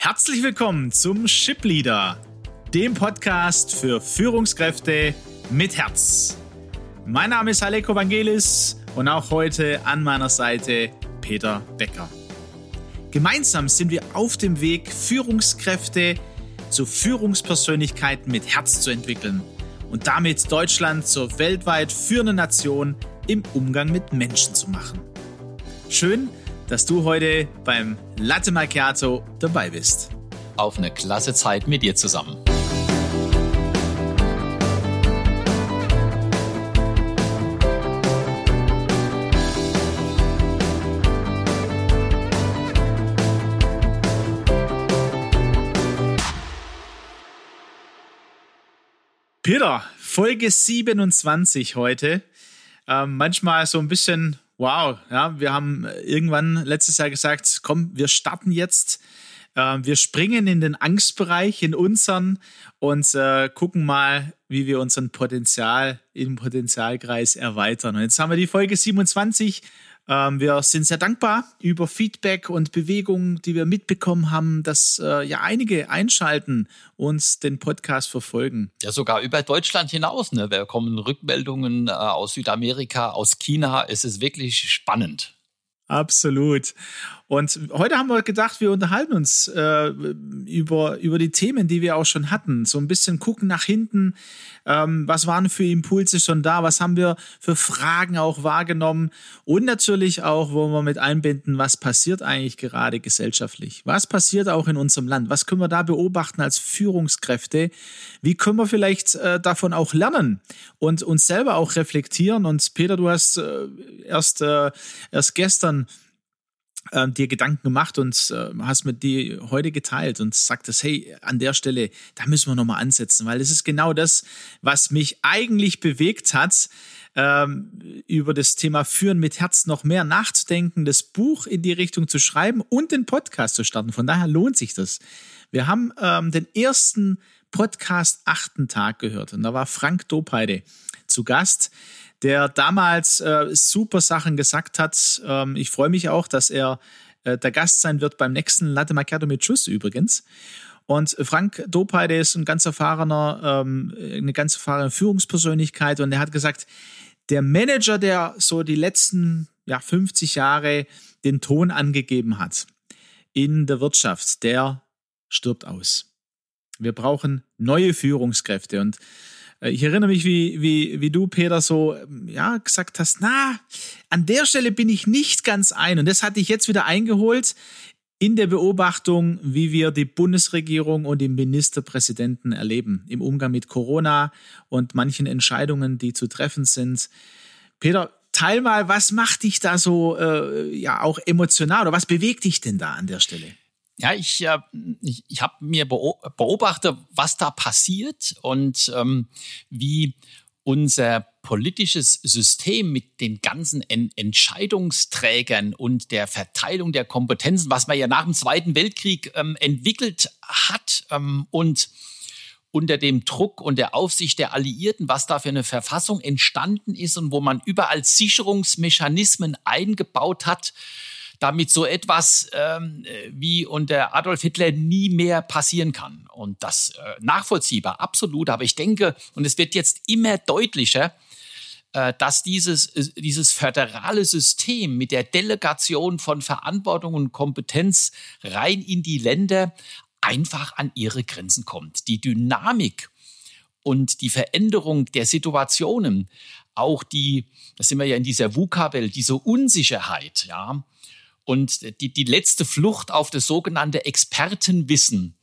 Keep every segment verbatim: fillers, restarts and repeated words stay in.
Herzlich willkommen zum Ship Leader, dem Podcast für Führungskräfte mit Herz. Mein Name ist Aleko Vangelis und auch heute an meiner Seite Peter Becker. Gemeinsam sind wir auf dem Weg, Führungskräfte zu Führungspersönlichkeiten mit Herz zu entwickeln und damit Deutschland zur weltweit führenden Nation im Umgang mit Menschen zu machen. Schön, dass du heute beim Latte Macchiato dabei bist. Auf eine klasse Zeit mit dir zusammen. Peter, Folge siebenundzwanzig heute. Ähm, manchmal so ein bisschen, wow, ja, wir haben irgendwann letztes Jahr gesagt, komm, wir starten jetzt. Äh, wir springen in den Angstbereich, in unseren und äh, gucken mal, wie wir unseren Potenzial im Potenzialkreis erweitern. Und jetzt haben wir die Folge siebenundzwanzig. Ähm, wir sind sehr dankbar über Feedback und Bewegungen, die wir mitbekommen haben, dass äh, ja einige einschalten, uns den Podcast verfolgen. Ja, sogar über Deutschland hinaus. Ne? Wir bekommen Rückmeldungen äh, aus Südamerika, aus China. Es ist wirklich spannend. Absolut. Und heute haben wir gedacht, wir unterhalten uns äh, über, über die Themen, die wir auch schon hatten. So ein bisschen gucken nach hinten. Ähm, was waren für Impulse schon da? Was haben wir für Fragen auch wahrgenommen? Und natürlich auch, wo wir mit einbinden, was passiert eigentlich gerade gesellschaftlich? Was passiert auch in unserem Land? Was können wir da beobachten als Führungskräfte? Wie können wir vielleicht äh, davon auch lernen und uns selber auch reflektieren? Und Peter, du hast äh, erst, äh, erst gestern äh, dir Gedanken gemacht und äh, hast mit dir heute geteilt und sagtest, hey, an der Stelle, da müssen wir nochmal ansetzen, weil es ist genau das, was mich eigentlich bewegt hat, ähm, über das Thema Führen mit Herz noch mehr nachzudenken, das Buch in die Richtung zu schreiben und den Podcast zu starten. Von daher lohnt sich das. Wir haben ähm, den ersten Podcast achten Tag gehört und da war Frank Dopeide zu Gast, der damals äh, super Sachen gesagt hat. Ähm, ich freue mich auch, dass er äh, der Gast sein wird beim nächsten Latte Macchiato mit Schuss übrigens. Und Frank Dopeide ist ein ganz erfahrener, ähm, eine ganz erfahrene Führungspersönlichkeit und er hat gesagt, der Manager, der so die letzten ja, fünfzig Jahre den Ton angegeben hat in der Wirtschaft, der stirbt aus. Wir brauchen neue Führungskräfte und ich erinnere mich, wie, wie, wie du, Peter, so ja, gesagt hast, na, an der Stelle bin ich nicht ganz ein. Und das hatte ich jetzt wieder eingeholt in der Beobachtung, wie wir die Bundesregierung und die Ministerpräsidenten erleben im Umgang mit Corona und manchen Entscheidungen, die zu treffen sind. Peter, teil mal, was macht dich da so äh, ja auch emotional oder was bewegt dich denn da an der Stelle? Ja, ich, äh, ich, ich habe mir beobachtet, was da passiert und ähm, wie unser politisches System mit den ganzen en- Entscheidungsträgern und der Verteilung der Kompetenzen, was man ja nach dem Zweiten Weltkrieg ähm, entwickelt hat ähm, und unter dem Druck und der Aufsicht der Alliierten, was da für eine Verfassung entstanden ist und wo man überall Sicherungsmechanismen eingebaut hat, damit so etwas ähm, wie unter Adolf Hitler nie mehr passieren kann. Und das äh, nachvollziehbar, absolut. Aber ich denke, und es wird jetzt immer deutlicher, äh, dass dieses, äh, dieses föderale System mit der Delegation von Verantwortung und Kompetenz rein in die Länder einfach an ihre Grenzen kommt. Die Dynamik und die Veränderung der Situationen, auch die, da sind wir ja in dieser VUCA-Welt, diese Unsicherheit, ja, und die, die letzte Flucht auf das sogenannte Expertenwissen.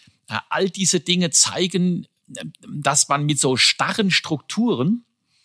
All diese Dinge zeigen, dass man mit so starren Strukturen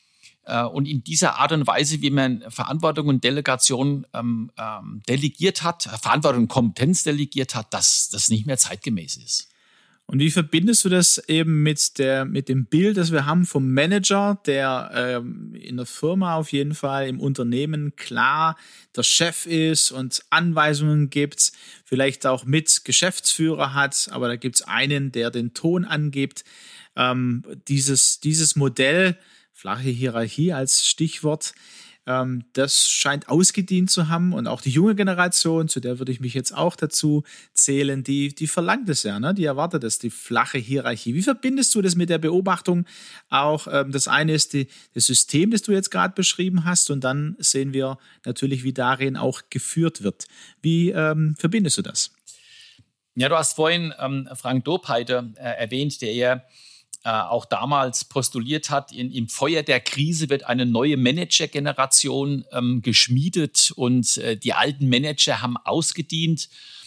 äh, und in dieser Art und Weise, wie man Verantwortung und Delegation ähm, ähm, delegiert hat, Verantwortung und Kompetenz delegiert hat, dass das nicht mehr zeitgemäß ist. Und wie verbindest du das eben mit der, mit dem Bild, das wir haben vom Manager, der ähm, in der Firma auf jeden Fall, im Unternehmen klar der Chef ist und Anweisungen gibt, vielleicht auch mit Geschäftsführer hat, aber da gibt es einen, der den Ton angibt. Ähm, dieses, dieses Modell, flache Hierarchie als Stichwort, Ähm, das scheint ausgedient zu haben und auch die junge Generation, zu der würde ich mich jetzt auch dazu zählen, die, die verlangt es ja, ne? Die erwartet es, die flache Hierarchie. Wie verbindest du das mit der Beobachtung? Auch ähm, das eine ist die, das System, das du jetzt gerade beschrieben hast, und dann sehen wir natürlich, wie darin auch geführt wird. Wie ähm, verbindest du das? Ja, du hast vorhin ähm, Frank Dopeiter äh, erwähnt, der ja äh, auch damals postuliert hat, in, im Feuer der Krise wird eine neue Managergeneration ähm, geschmiedet und äh, die alten Manager haben ausgedient.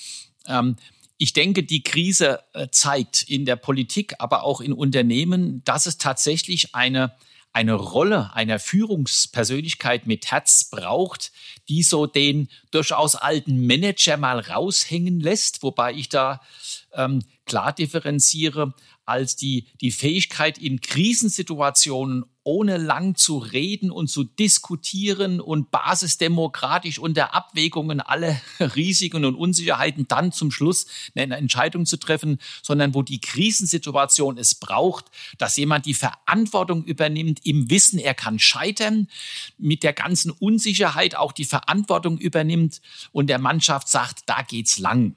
Ähm, ich denke, die Krise äh, zeigt in der Politik, aber auch in Unternehmen, dass es tatsächlich eine eine Rolle einer Führungspersönlichkeit mit Herz braucht, die so den durchaus alten Manager mal raushängen lässt, wobei ich da ähm, klar differenziere, als die, die Fähigkeit in Krisensituationen ohne lang zu reden und zu diskutieren und basisdemokratisch unter Abwägungen aller Risiken und Unsicherheiten dann zum Schluss eine Entscheidung zu treffen, sondern wo die Krisensituation es braucht, dass jemand die Verantwortung übernimmt im Wissen, er kann scheitern, mit der ganzen Unsicherheit auch die Verantwortung übernimmt und der Mannschaft sagt, da geht's lang.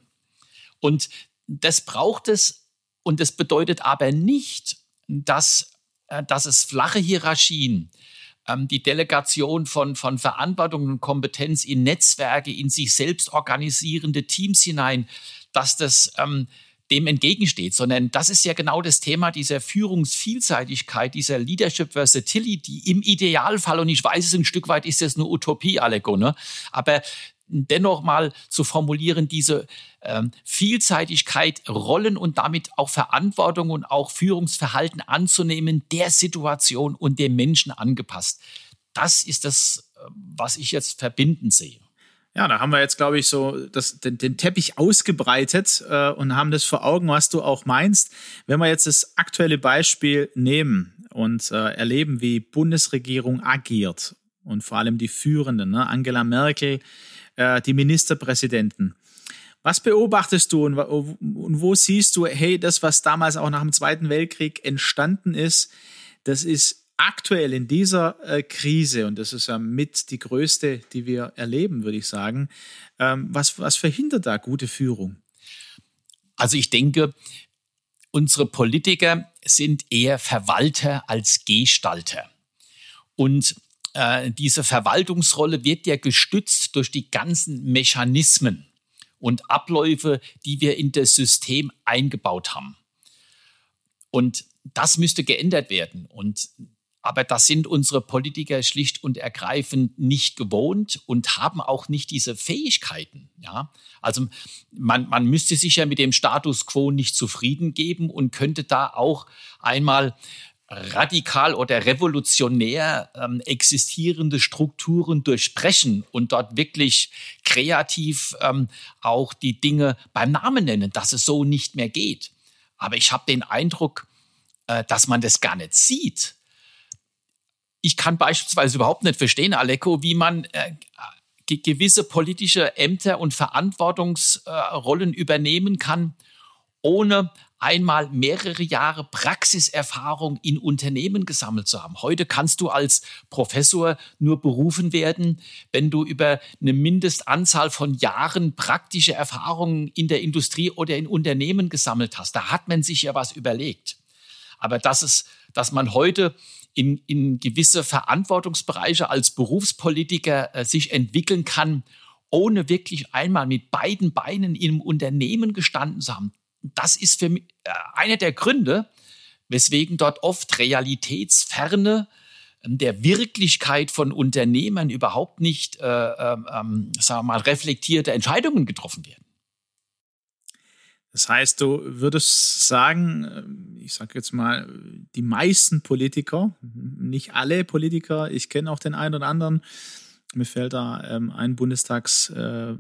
Und das braucht es. Und das bedeutet aber nicht, dass, dass es flache Hierarchien, ähm, die Delegation von, von Verantwortung und Kompetenz in Netzwerke, in sich selbst organisierende Teams hinein, dass das ähm, dem entgegensteht, sondern das ist ja genau das Thema dieser Führungsvielseitigkeit, dieser Leadership Versatility im Idealfall. Und ich weiß es ein Stück weit, ist das eine Utopie, Aleko, ne? Aber dennoch mal zu formulieren, diese ähm, Vielseitigkeit, Rollen und damit auch Verantwortung und auch Führungsverhalten anzunehmen, der Situation und dem Menschen angepasst. Das ist das, was ich jetzt verbindend sehe. Ja, da haben wir jetzt, glaube ich, so das, den, den Teppich ausgebreitet äh, und haben das vor Augen, was du auch meinst. Wenn wir jetzt das aktuelle Beispiel nehmen und äh, erleben, wie Bundesregierung agiert und vor allem die Führenden, ne? Angela Merkel, äh, die Ministerpräsidenten. Was beobachtest du und, und wo siehst du, hey, das, was damals auch nach dem Zweiten Weltkrieg entstanden ist, das ist aktuell in dieser äh, Krise, und das ist ja mit die größte, die wir erleben, würde ich sagen, ähm, was, was verhindert da gute Führung? Also ich denke, unsere Politiker sind eher Verwalter als Gestalter. Und äh, diese Verwaltungsrolle wird ja gestützt durch die ganzen Mechanismen und Abläufe, die wir in das System eingebaut haben. Und das müsste geändert werden. Und Aber das sind unsere Politiker schlicht und ergreifend nicht gewohnt und haben auch nicht diese Fähigkeiten. Ja? Also man, man müsste sich ja mit dem Status quo nicht zufrieden geben und könnte da auch einmal radikal oder revolutionär ähm, existierende Strukturen durchbrechen und dort wirklich kreativ ähm, auch die Dinge beim Namen nennen, dass es so nicht mehr geht. Aber ich habe den Eindruck, äh, dass man das gar nicht sieht. Ich kann beispielsweise überhaupt nicht verstehen, Aleko, wie man äh, ge- gewisse politische Ämter und Verantwortungsrollen äh, übernehmen kann, ohne einmal mehrere Jahre Praxiserfahrung in Unternehmen gesammelt zu haben. Heute kannst du als Professor nur berufen werden, wenn du über eine Mindestanzahl von Jahren praktische Erfahrungen in der Industrie oder in Unternehmen gesammelt hast. Da hat man sich ja was überlegt. Aber dass es, dass man heute in, in gewisse Verantwortungsbereiche als Berufspolitiker äh, sich entwickeln kann, ohne wirklich einmal mit beiden Beinen im Unternehmen gestanden zu haben. Das ist für mich äh, einer der Gründe, weswegen dort oft realitätsferne äh, der Wirklichkeit von Unternehmern überhaupt nicht, äh, äh, sagen wir mal, reflektierte Entscheidungen getroffen werden. Das heißt, du würdest sagen, ich sage jetzt mal, die meisten Politiker, nicht alle Politiker, ich kenne auch den einen oder anderen, mir fällt da ähm, ein Bundestagskandidat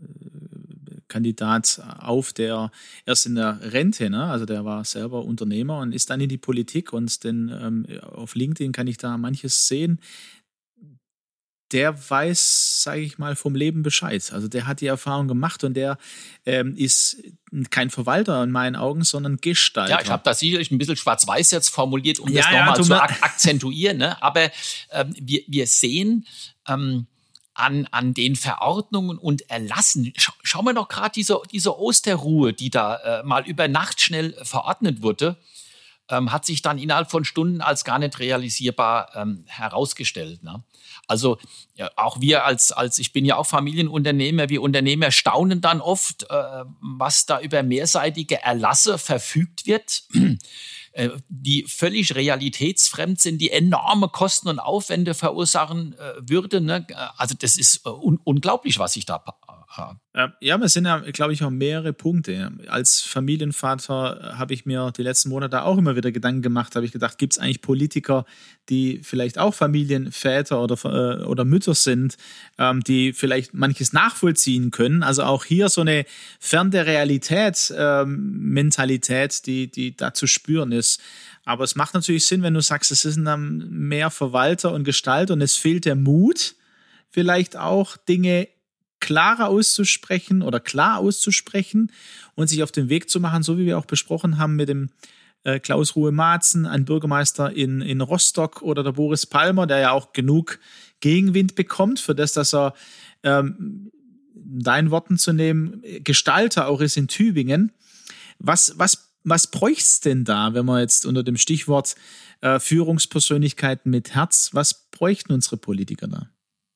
äh, auf, der erst in der Rente, ne? Also der war selber Unternehmer und ist dann in die Politik, und denn ähm, auf LinkedIn kann ich da manches sehen. der weiß, sage ich mal, vom Leben Bescheid. Also der hat die Erfahrung gemacht und der ähm, ist kein Verwalter in meinen Augen, sondern Gestalter. Ja, ich habe das sicherlich ein bisschen schwarz-weiß jetzt formuliert, um ja, das ja, nochmal zu mal ak- akzentuieren. Ne? Aber ähm, wir, wir sehen ähm, an, an den Verordnungen und Erlassen, schau, schauen wir doch gerade diese, diese Osterruhe, die da äh, mal über Nacht schnell verordnet wurde, ähm, hat sich dann innerhalb von Stunden als gar nicht realisierbar ähm, herausgestellt. Ne? Also ja, auch wir als, als, ich bin ja auch Familienunternehmer, wir Unternehmer staunen dann oft, äh, was da über mehrseitige Erlasse verfügt wird, äh, die völlig realitätsfremd sind, die enorme Kosten und Aufwände verursachen äh, würden. Ne? Also das ist äh, un- unglaublich, was ich da äh, Ja, es sind ja, glaube ich, auch mehrere Punkte. Als Familienvater habe ich mir die letzten Monate auch immer wieder Gedanken gemacht, habe ich gedacht, gibt es eigentlich Politiker, die vielleicht auch Familienväter oder, äh, oder Mütter sind, ähm, die vielleicht manches nachvollziehen können. Also auch hier so eine fern der Realität ähm, Mentalität, die, die da zu spüren ist. Aber es macht natürlich Sinn, wenn du sagst, es sind dann mehr Verwalter und Gestalter und es fehlt der Mut, vielleicht auch Dinge klarer auszusprechen oder klar auszusprechen und sich auf den Weg zu machen, so wie wir auch besprochen haben mit dem äh, Klaus Ruhe-Maaßen, ein Bürgermeister in, in Rostock oder der Boris Palmer, der ja auch genug Gegenwind bekommt, für das, dass er, ähm, deinen Worten zu nehmen, Gestalter auch ist in Tübingen. Was, was, was bräuchte es denn da, wenn man jetzt unter dem Stichwort äh, Führungspersönlichkeiten mit Herz, was bräuchten unsere Politiker da?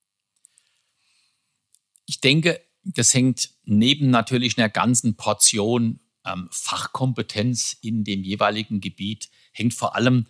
Ich denke, das hängt neben natürlich einer ganzen Portion ähm, Fachkompetenz in dem jeweiligen Gebiet, hängt vor allem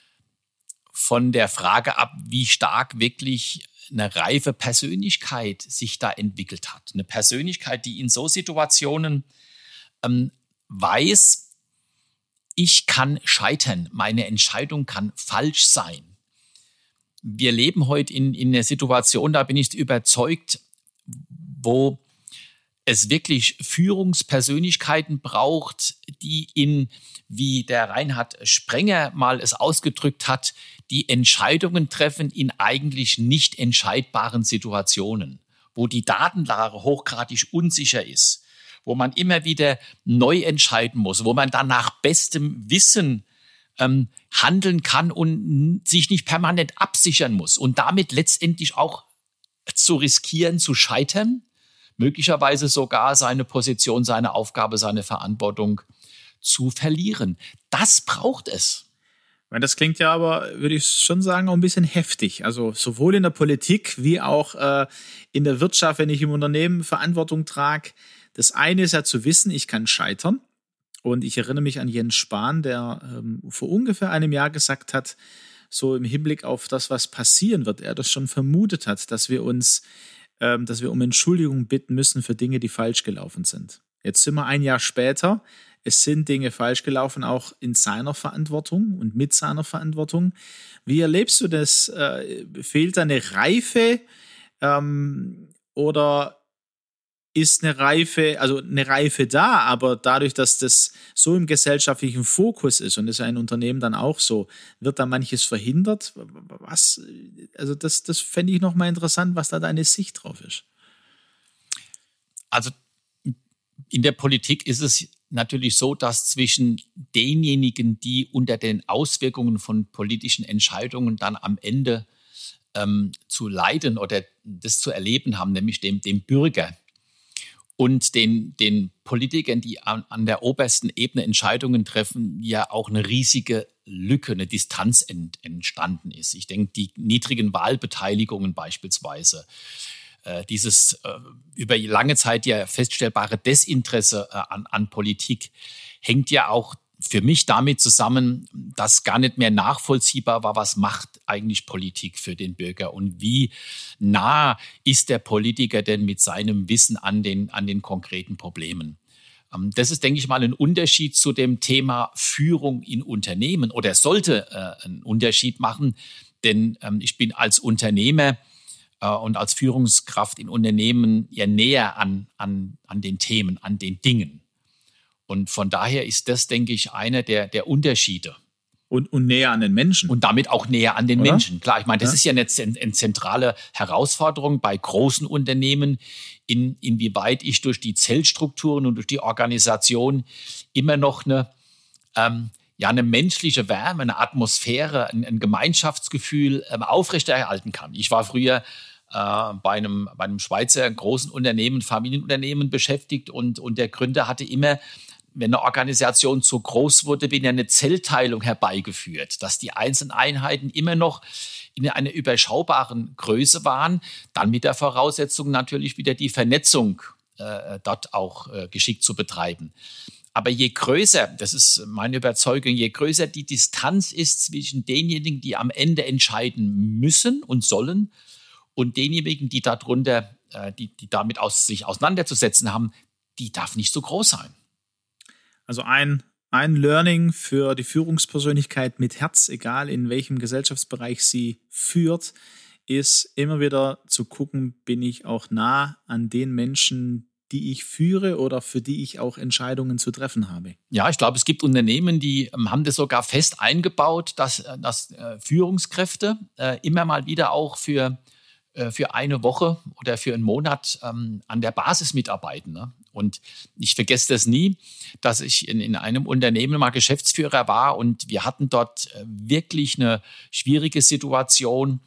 von der Frage ab, wie stark wirklich eine reife Persönlichkeit sich da entwickelt hat. Eine Persönlichkeit, die in so Situationen ähm, weiß, ich kann scheitern, meine Entscheidung kann falsch sein. Wir leben heute in, in einer Situation, da bin ich überzeugt, wo es wirklich Führungspersönlichkeiten braucht, die in, wie der Reinhard Sprenger mal es ausgedrückt hat, die Entscheidungen treffen in eigentlich nicht entscheidbaren Situationen, wo die Datenlage hochgradig unsicher ist, wo man immer wieder neu entscheiden muss, wo man dann nach bestem Wissen ähm, handeln kann und sich nicht permanent absichern muss und damit letztendlich auch zu riskieren, zu scheitern, möglicherweise sogar seine Position, seine Aufgabe, seine Verantwortung zu verlieren. Das braucht es. Das klingt ja aber, würde ich schon sagen, auch ein bisschen heftig. Also sowohl in der Politik wie auch äh, in der Wirtschaft, wenn ich im Unternehmen Verantwortung trage. Das eine ist ja zu wissen, ich kann scheitern. Und ich erinnere mich an Jens Spahn, der ähm, vor ungefähr einem Jahr gesagt hat, so im Hinblick auf das, was passieren wird, er das schon vermutet hat, dass wir uns, ähm, dass wir um Entschuldigung bitten müssen für Dinge, die falsch gelaufen sind. Jetzt sind wir ein Jahr später. Es sind Dinge falsch gelaufen, auch in seiner Verantwortung und mit seiner Verantwortung. Wie erlebst du das? Äh, fehlt da eine Reife ähm, oder ist eine Reife, also eine Reife da, aber dadurch, dass das so im gesellschaftlichen Fokus ist und ist ja ein Unternehmen dann auch so, wird da manches verhindert? Was? Also das, das fände ich nochmal interessant, was da deine Sicht drauf ist. Also in der Politik ist es natürlich so, dass zwischen denjenigen, die unter den Auswirkungen von politischen Entscheidungen dann am Ende ähm, zu leiden oder das zu erleben haben, nämlich dem, dem Bürger, und den, den Politikern, die an, an der obersten Ebene Entscheidungen treffen, ja auch eine riesige Lücke, eine Distanz ent, entstanden ist. Ich denke, die niedrigen Wahlbeteiligungen beispielsweise, äh, dieses äh, über lange Zeit ja feststellbare Desinteresse äh, an, an Politik hängt ja auch für mich damit zusammen, dass gar nicht mehr nachvollziehbar war, was macht eigentlich Politik für den Bürger und wie nah ist der Politiker denn mit seinem Wissen an den, an den konkreten Problemen. Das ist, denke ich mal, ein Unterschied zu dem Thema Führung in Unternehmen oder sollte äh, einen Unterschied machen, denn ähm, ich bin als Unternehmer äh, und als Führungskraft in Unternehmen ja näher an, an, an den Themen, an den Dingen. Und von daher ist das, denke ich, einer der, der Unterschiede. Und, und näher an den Menschen. Und damit auch näher an den Oder? Menschen. Klar, ich meine, das Ja. ist ja eine, eine zentrale Herausforderung bei großen Unternehmen, in, inwieweit ich durch die Zellstrukturen und durch die Organisation immer noch eine, ähm, ja, eine menschliche Wärme, eine Atmosphäre, ein, ein Gemeinschaftsgefühl ähm, aufrechterhalten kann. Ich war früher äh, bei, einem, bei einem Schweizer großen Unternehmen, Familienunternehmen beschäftigt und, und der Gründer hatte immer, wenn eine Organisation zu groß wurde, bin ja eine Zellteilung herbeigeführt, dass die einzelnen Einheiten immer noch in einer überschaubaren Größe waren, dann mit der Voraussetzung natürlich wieder die Vernetzung äh, dort auch äh, geschickt zu betreiben. Aber je größer, das ist meine Überzeugung, je größer die Distanz ist zwischen denjenigen, die am Ende entscheiden müssen und sollen, und denjenigen, die darunter, äh, die, die damit aus, sich auseinanderzusetzen haben, die darf nicht so groß sein. Also ein, ein Learning für die Führungspersönlichkeit mit Herz, egal in welchem Gesellschaftsbereich sie führt, ist immer wieder zu gucken, bin ich auch nah an den Menschen, die ich führe oder für die ich auch Entscheidungen zu treffen habe. Ja, ich glaube, es gibt Unternehmen, die ähm, haben das sogar fest eingebaut, dass, äh, dass äh, Führungskräfte äh, immer mal wieder auch für, äh, für eine Woche oder für einen Monat ähm, an der Basis mitarbeiten, ne? Und ich vergesse das nie, dass ich in, in einem Unternehmen mal Geschäftsführer war und wir hatten dort äh, wirklich eine schwierige Situation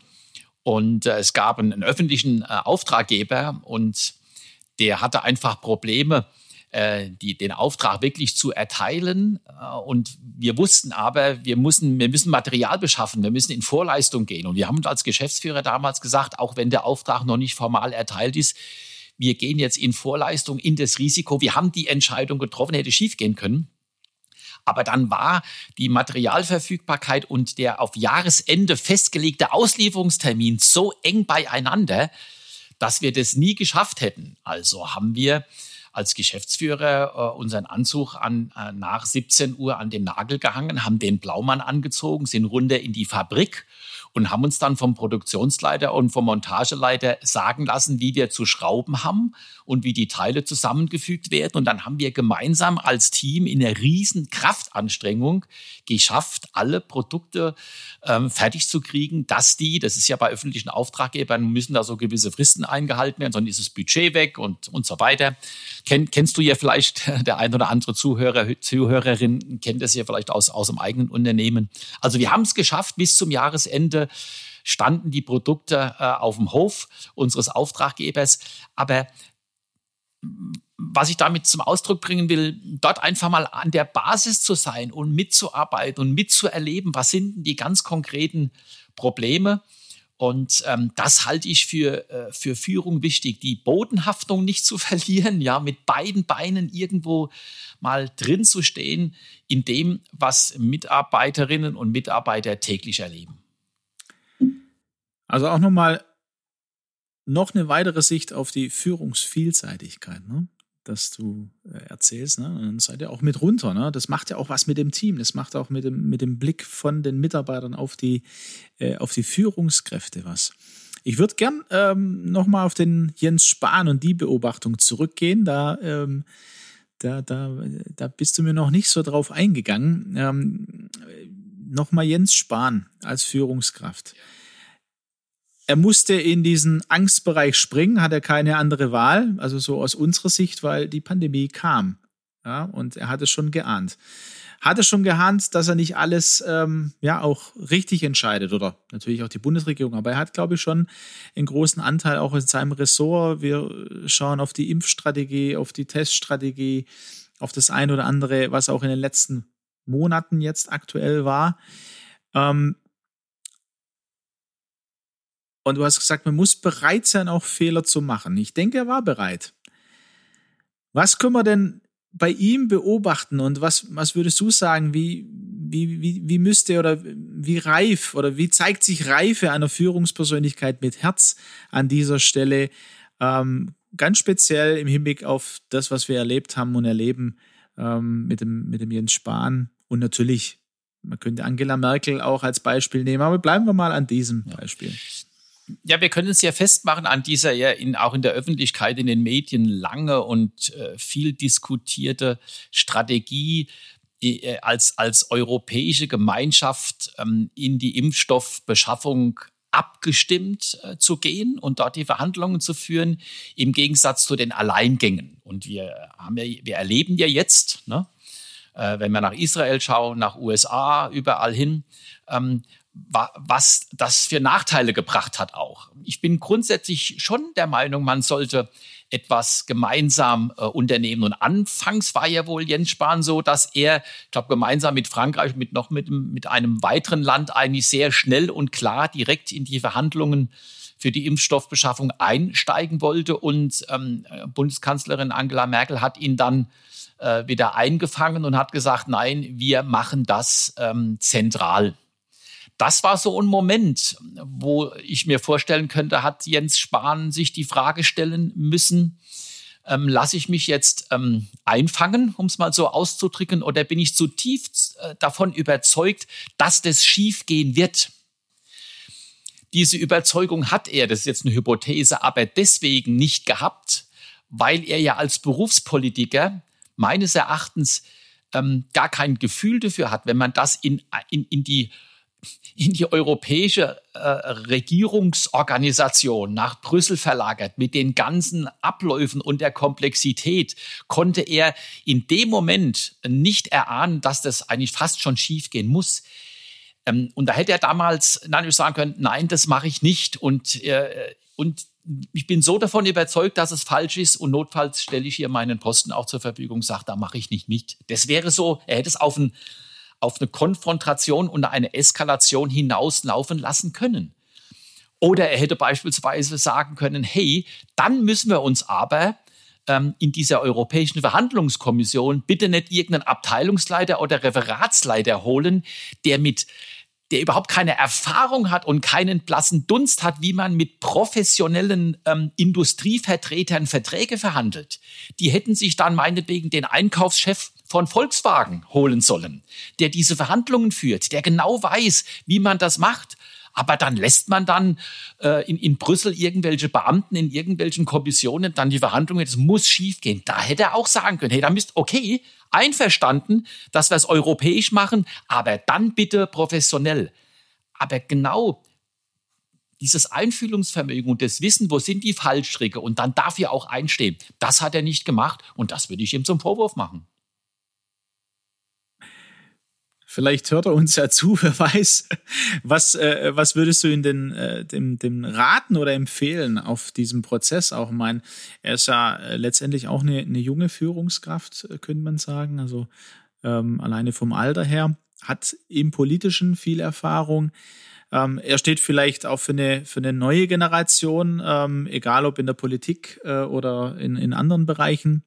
und äh, es gab einen, einen öffentlichen äh, Auftraggeber und der hatte einfach Probleme, äh, die, den Auftrag wirklich zu erteilen. Äh, und wir wussten aber, wir müssen, wir müssen Material beschaffen, wir müssen in Vorleistung gehen. Und wir haben uns als Geschäftsführer damals gesagt, auch wenn der Auftrag noch nicht formal erteilt ist, wir gehen jetzt in Vorleistung, in das Risiko. Wir haben die Entscheidung getroffen, hätte schief gehen können. Aber dann war die Materialverfügbarkeit und der auf Jahresende festgelegte Auslieferungstermin so eng beieinander, dass wir das nie geschafft hätten. Also haben wir als Geschäftsführer äh, unseren Anzug an, äh, nach siebzehn Uhr an den Nagel gehangen, haben den Blaumann angezogen, sind runter in die Fabrik und haben uns dann vom Produktionsleiter und vom Montageleiter sagen lassen, wie wir zu schrauben haben und wie die Teile zusammengefügt werden. Und dann haben wir gemeinsam als Team in einer riesen Kraftanstrengung geschafft, alle Produkte ähm, fertig zu kriegen, dass die, das ist ja bei öffentlichen Auftraggebern, müssen da so gewisse Fristen eingehalten werden, sonst ist das Budget weg und, und so weiter. Ken, kennst du ja vielleicht, der ein oder andere Zuhörer, Zuhörerin kennt das ja vielleicht aus, aus dem eigenen Unternehmen. Also wir haben es geschafft, bis zum Jahresende standen die Produkte äh, auf dem Hof unseres Auftraggebers. Aber was ich damit zum Ausdruck bringen will, dort einfach mal an der Basis zu sein und mitzuarbeiten und mitzuerleben, was sind denn die ganz konkreten Probleme. Und ähm, das halte ich für, äh, für Führung wichtig, die Bodenhaftung nicht zu verlieren, ja, mit beiden Beinen irgendwo mal drin zu stehen in dem, was Mitarbeiterinnen und Mitarbeiter täglich erleben. Also auch nochmal noch eine weitere Sicht auf die Führungsvielseitigkeit, ne? Dass du äh, erzählst, ne? Und dann seid ihr auch mit runter, ne? Das macht ja auch was mit dem Team, das macht auch mit dem, mit dem Blick von den Mitarbeitern auf die, äh, auf die Führungskräfte was. Ich würde gern ähm, nochmal auf den Jens Spahn und die Beobachtung zurückgehen, da, ähm, da, da, da bist du mir noch nicht so drauf eingegangen. Ähm, nochmal Jens Spahn als Führungskraft. Er musste in diesen Angstbereich springen, hatte keine andere Wahl, also so aus unserer Sicht, weil die Pandemie kam. Ja, und er hatte schon geahnt. Hatte schon geahnt, dass er nicht alles ähm, ja auch richtig entscheidet oder natürlich auch die Bundesregierung, aber er hat, glaube ich, schon einen großen Anteil auch in seinem Ressort. Wir schauen auf die Impfstrategie, auf die Teststrategie, auf das ein oder andere, was auch in den letzten Monaten jetzt aktuell war. Ähm, Und du hast gesagt, man muss bereit sein, auch Fehler zu machen. Ich denke, er war bereit. Was können wir denn bei ihm beobachten und was, was würdest du sagen, wie, wie, wie, wie müsste oder wie reif oder wie zeigt sich Reife einer Führungspersönlichkeit mit Herz an dieser Stelle, ähm, ganz speziell im Hinblick auf das, was wir erlebt haben und erleben ähm, mit dem, mit dem Jens Spahn und natürlich, man könnte Angela Merkel auch als Beispiel nehmen, aber bleiben wir mal an diesem Beispiel. Ja, wir können es ja festmachen an dieser ja in, auch in der Öffentlichkeit, in den Medien lange und äh, viel diskutierte Strategie, als, als europäische Gemeinschaft ähm, in die Impfstoffbeschaffung abgestimmt äh, zu gehen und dort die Verhandlungen zu führen, im Gegensatz zu den Alleingängen. Und wir haben ja, wir erleben ja jetzt, ne, äh, wenn wir nach Israel schauen, nach U S A, überall hin, ähm, wa- was das für Nachteile gebracht hat auch. Ich bin grundsätzlich schon der Meinung, man sollte etwas gemeinsam äh, unternehmen. Und anfangs war ja wohl Jens Spahn so, dass er, ich glaube, gemeinsam mit Frankreich, mit noch mit, mit einem weiteren Land eigentlich sehr schnell und klar direkt in die Verhandlungen für die Impfstoffbeschaffung einsteigen wollte. Und ähm, Bundeskanzlerin Angela Merkel hat ihn dann äh, wieder eingefangen und hat gesagt, nein, wir machen das ähm, zentral. Das war so ein Moment, wo ich mir vorstellen könnte, hat Jens Spahn sich die Frage stellen müssen, ähm, lasse ich mich jetzt ähm, einfangen, um es mal so auszudrücken, oder bin ich zutiefst äh, davon überzeugt, dass das schiefgehen wird? Diese Überzeugung hat er, das ist jetzt eine Hypothese, aber deswegen nicht gehabt, weil er ja als Berufspolitiker meines Erachtens ähm, gar kein Gefühl dafür hat, wenn man das in, in, in die in die europäische äh, Regierungsorganisation nach Brüssel verlagert, mit den ganzen Abläufen und der Komplexität, konnte er in dem Moment nicht erahnen, dass das eigentlich fast schon schiefgehen muss. Ähm, und da hätte er damals natürlich sagen können, nein, das mache ich nicht. Und, äh, und ich bin so davon überzeugt, dass es falsch ist und notfalls stelle ich hier meinen Posten auch zur Verfügung, sage, da mache ich nicht mit. Das wäre so, er hätte es auf ein auf eine Konfrontation und eine Eskalation hinauslaufen lassen können. Oder er hätte beispielsweise sagen können, hey, dann müssen wir uns aber ähm, in dieser Europäischen Verhandlungskommission bitte nicht irgendeinen Abteilungsleiter oder Referatsleiter holen, der mit der überhaupt keine Erfahrung hat und keinen blassen Dunst hat, wie man mit professionellen ähm, Industrievertretern Verträge verhandelt. Die hätten sich dann meinetwegen den Einkaufschef von Volkswagen holen sollen, der diese Verhandlungen führt, der genau weiß, wie man das macht. Aber dann lässt man dann äh, in, in Brüssel irgendwelche Beamten in irgendwelchen Kommissionen dann die Verhandlungen, das muss schiefgehen. Da hätte er auch sagen können, hey, da müsst, okay, einverstanden, dass wir es europäisch machen, aber dann bitte professionell. Aber genau dieses Einfühlungsvermögen und das Wissen, wo sind die Fallstricke und dann dafür auch einstehen, das hat er nicht gemacht und das würde ich ihm zum Vorwurf machen. Vielleicht hört er uns ja zu, wer weiß. Was, äh, was würdest du ihm denn äh, dem, dem raten oder empfehlen auf diesem Prozess auch? Ich meine, er ist ja äh, letztendlich auch eine, eine junge Führungskraft, äh, könnte man sagen. Also ähm, alleine vom Alter her, hat im Politischen viel Erfahrung. Ähm, er steht vielleicht auch für eine, für eine neue Generation, ähm, egal ob in der Politik äh, oder in, in anderen Bereichen,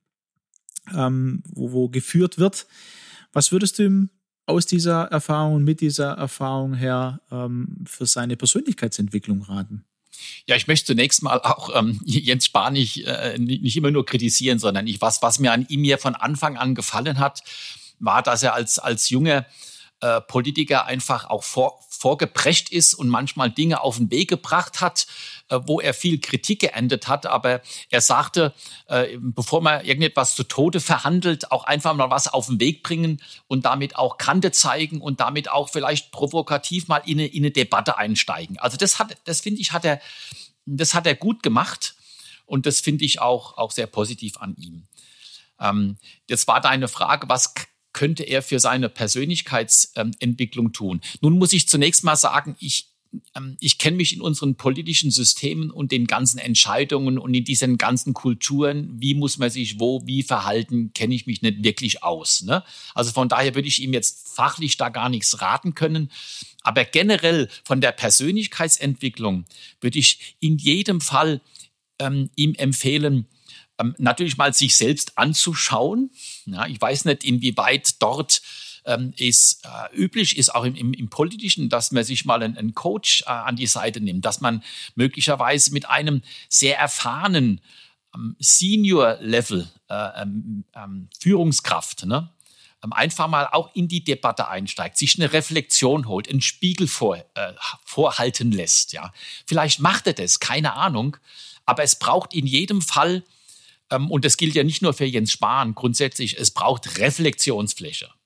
ähm, wo, wo geführt wird. Was würdest du ihm aus dieser Erfahrung und mit dieser Erfahrung her ähm, für seine Persönlichkeitsentwicklung raten? Ja, ich möchte zunächst mal auch ähm, Jens Spahn nicht, äh, nicht immer nur kritisieren, sondern ich, was, was mir an ihm ja von Anfang an gefallen hat, war, dass er als, als junger äh, Politiker einfach auch vor, vorgeprescht ist und manchmal Dinge auf den Weg gebracht hat, äh, wo er viel Kritik geerntet hat. Aber er sagte, äh, bevor man irgendetwas zu Tode verhandelt, auch einfach mal was auf den Weg bringen und damit auch Kante zeigen und damit auch vielleicht provokativ mal in eine, in eine Debatte einsteigen. Also das hat, das finde ich, hat er, das hat er gut gemacht und das finde ich auch, auch sehr positiv an ihm. Ähm, jetzt war deine Frage, was könnte er für seine Persönlichkeitsentwicklung tun? Nun muss ich zunächst mal sagen, ich, ähm, ich kenne mich in unseren politischen Systemen und den ganzen Entscheidungen und in diesen ganzen Kulturen, wie muss man sich wo, wie verhalten, kenne ich mich nicht wirklich aus. Ne? Also von daher würde ich ihm jetzt fachlich da gar nichts raten können. Aber generell von der Persönlichkeitsentwicklung würde ich in jedem Fall ähm, ihm empfehlen, Ähm, natürlich mal sich selbst anzuschauen. Ja, ich weiß nicht, inwieweit dort ähm, es äh, üblich ist, auch im, im, im Politischen, dass man sich mal einen, einen Coach äh, an die Seite nimmt, dass man möglicherweise mit einem sehr erfahrenen ähm, Senior-Level äh, ähm, ähm, Führungskraft, ne, ähm, einfach mal auch in die Debatte einsteigt, sich eine Reflexion holt, einen Spiegel vor, äh, vorhalten lässt. Ja. Vielleicht macht er das, keine Ahnung, aber es braucht in jedem Fall, und das gilt ja nicht nur für Jens Spahn grundsätzlich, es braucht Reflexionsfläche.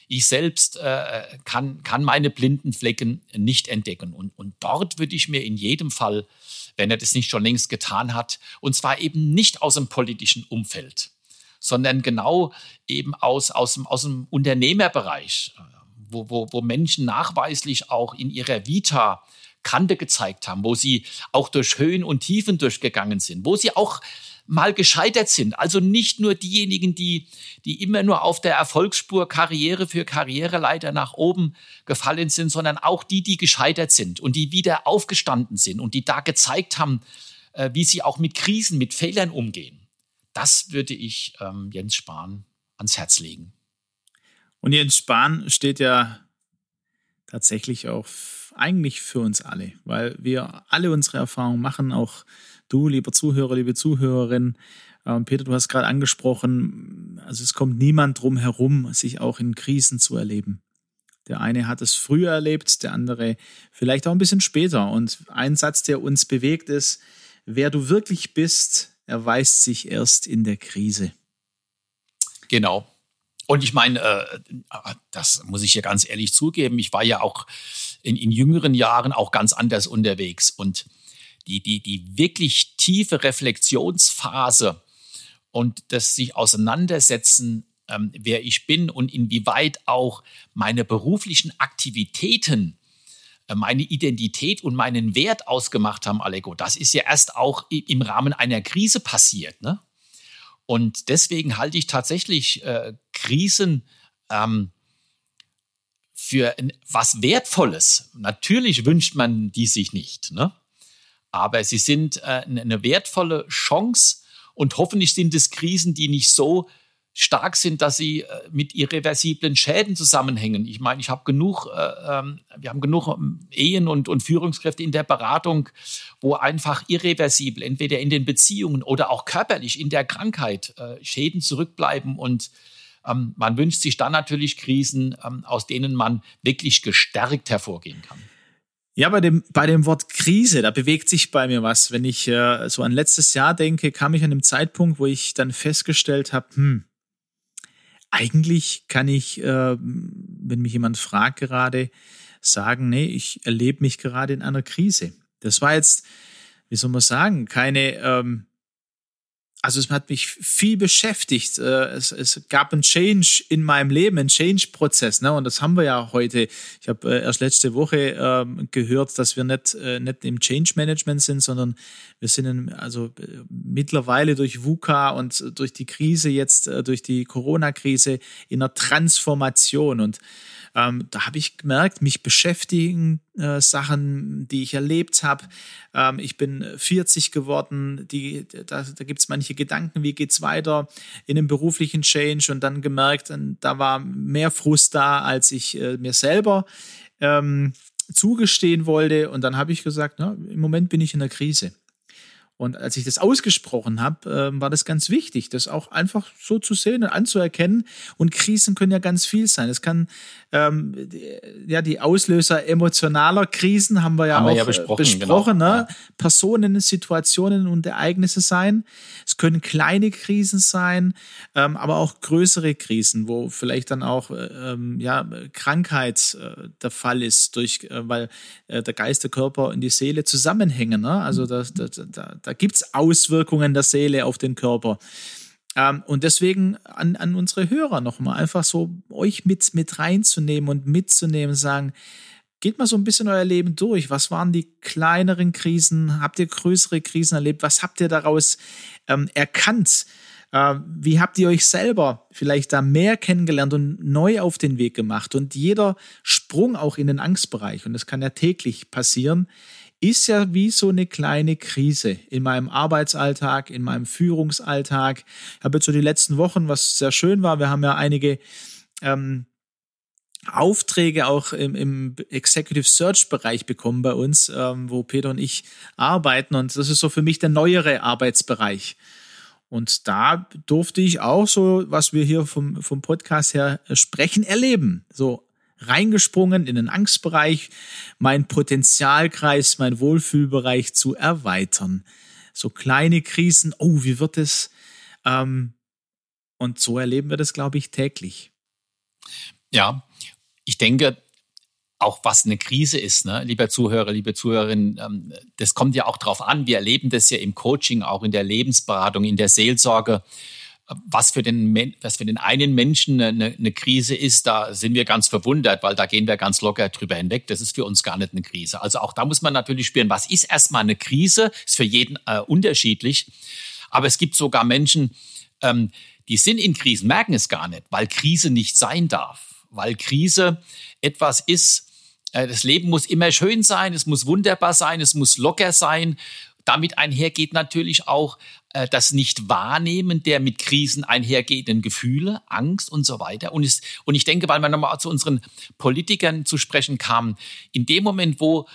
Ich selbst äh, kann, kann meine blinden Flecken nicht entdecken. Und, und dort würde ich mir in jedem Fall, wenn er das nicht schon längst getan hat, und zwar eben nicht aus dem politischen Umfeld, sondern genau eben aus, aus, dem, aus dem Unternehmerbereich, wo, wo, wo Menschen nachweislich auch in ihrer Vita Kante gezeigt haben, wo sie auch durch Höhen und Tiefen durchgegangen sind, wo sie auch mal gescheitert sind. Also nicht nur diejenigen, die, die immer nur auf der Erfolgsspur Karriere für Karriereleiter nach oben gefallen sind, sondern auch die, die gescheitert sind und die wieder aufgestanden sind und die da gezeigt haben, äh, wie sie auch mit Krisen, mit Fehlern umgehen. Das würde ich ähm, Jens Spahn ans Herz legen. Und Jens Spahn steht ja tatsächlich auch eigentlich für uns alle, weil wir alle unsere Erfahrungen machen, auch du, lieber Zuhörer, liebe Zuhörerin. Ähm, Peter, du hast gerade angesprochen, also es kommt niemand drum herum, sich auch in Krisen zu erleben. Der eine hat es früher erlebt, der andere vielleicht auch ein bisschen später. Und ein Satz, der uns bewegt, ist: Wer du wirklich bist, erweist sich erst in der Krise. Genau. Und ich meine, äh, das muss ich ja ganz ehrlich zugeben, ich war ja auch in, in jüngeren Jahren auch ganz anders unterwegs. Und die, die, die wirklich tiefe Reflexionsphase und das sich auseinandersetzen, ähm, wer ich bin und inwieweit auch meine beruflichen Aktivitäten äh, meine Identität und meinen Wert ausgemacht haben, Allego, das ist ja erst auch im Rahmen einer Krise passiert, ne? Und deswegen halte ich tatsächlich äh, Krisen ähm, für was Wertvolles. Natürlich wünscht man die sich nicht, ne? Aber sie sind äh, eine wertvolle Chance und hoffentlich sind es Krisen, die nicht so stark sind, dass sie äh, mit irreversiblen Schäden zusammenhängen. Ich meine, ich habe genug, äh, ähm, wir haben genug Ehen und, und Führungskräfte in der Beratung, wo einfach irreversibel, entweder in den Beziehungen oder auch körperlich in der Krankheit äh, Schäden zurückbleiben. Und ähm, man wünscht sich dann natürlich Krisen, ähm, aus denen man wirklich gestärkt hervorgehen kann. Ja, bei dem, bei dem Wort Krise, da bewegt sich bei mir was. Wenn ich äh, so an letztes Jahr denke, kam ich an einem Zeitpunkt, wo ich dann festgestellt habe, hm, eigentlich kann ich, äh, wenn mich jemand fragt gerade, sagen, nee, ich erlebe mich gerade in einer Krise. Das war jetzt, wie soll man sagen, keine, ähm, also es hat mich viel beschäftigt. Es, es gab einen Change in meinem Leben, einen Change-Prozess, ne? Und das haben wir ja heute. Ich habe erst letzte Woche ähm, gehört, dass wir nicht, äh, nicht im Change-Management sind, sondern wir sind in, also äh, mittlerweile durch VUCA und durch die Krise jetzt, äh, durch die Corona-Krise in einer Transformation. Und ähm, da habe ich gemerkt, mich beschäftigen äh, Sachen, die ich erlebt habe. Ähm, ich bin vierzig geworden, die, da, da gibt es manche Gedanken, wie geht's weiter in einem beruflichen Change, und dann gemerkt, da war mehr Frust da, als ich äh, mir selber ähm, zugestehen wollte. Und dann habe ich gesagt, na, im Moment bin ich in der Krise. Und als ich das ausgesprochen habe, äh, war das ganz wichtig, das auch einfach so zu sehen und anzuerkennen. Und Krisen können ja ganz viel sein. Es kann, ähm, die, ja, die Auslöser emotionaler Krisen haben wir ja haben auch wir ja besprochen, besprochen genau. ne? Ja. Personen, Situationen und Ereignisse sein. Es können kleine Krisen sein, ähm, aber auch größere Krisen, wo vielleicht dann auch ähm, ja, Krankheit äh, der Fall ist, durch, äh, weil äh, der Geist, der Körper und die Seele zusammenhängen. Ne? Also das, das, da, Da gibt es Auswirkungen der Seele auf den Körper. Ähm, und deswegen an, an unsere Hörer nochmal, einfach so euch mit, mit reinzunehmen und mitzunehmen, sagen, geht mal so ein bisschen euer Leben durch. Was waren die kleineren Krisen? Habt ihr größere Krisen erlebt? Was habt ihr daraus ähm, erkannt? Äh, wie habt ihr euch selber vielleicht da mehr kennengelernt und neu auf den Weg gemacht? Und jeder Sprung auch in den Angstbereich, und das kann ja täglich passieren, ist ja wie so eine kleine Krise in meinem Arbeitsalltag, in meinem Führungsalltag. Ich habe jetzt so die letzten Wochen, was sehr schön war, wir haben ja einige ähm, Aufträge auch im, im Executive Search Bereich bekommen bei uns, ähm, wo Peter und ich arbeiten, und das ist so für mich der neuere Arbeitsbereich. Und da durfte ich auch so, was wir hier vom, vom Podcast her sprechen, erleben. So reingesprungen in den Angstbereich, meinen Potenzialkreis, meinen Wohlfühlbereich zu erweitern. So kleine Krisen, oh, wie wird es? Ähm, und so erleben wir das, glaube ich, täglich. Ja, ich denke, auch was eine Krise ist, ne, lieber Zuhörer, liebe Zuhörerin, ähm, das kommt ja auch drauf an. Wir erleben das ja im Coaching, auch in der Lebensberatung, in der Seelsorge. Was für den, was für den einen Menschen eine, eine Krise ist, da sind wir ganz verwundert, weil da gehen wir ganz locker drüber hinweg. Das ist für uns gar nicht eine Krise. Also auch da muss man natürlich spüren, was ist erstmal eine Krise? Ist für jeden äh, unterschiedlich. Aber es gibt sogar Menschen, ähm, die sind in Krisen, merken es gar nicht, weil Krise nicht sein darf. Weil Krise etwas ist, äh, das Leben muss immer schön sein, es muss wunderbar sein, es muss locker sein. Damit einhergeht natürlich auch äh, das Nicht-Wahrnehmen der mit Krisen einhergehenden Gefühle, Angst und so weiter. Und, es, und ich denke, weil man nochmal zu unseren Politikern zu sprechen kam, in dem Moment, wo,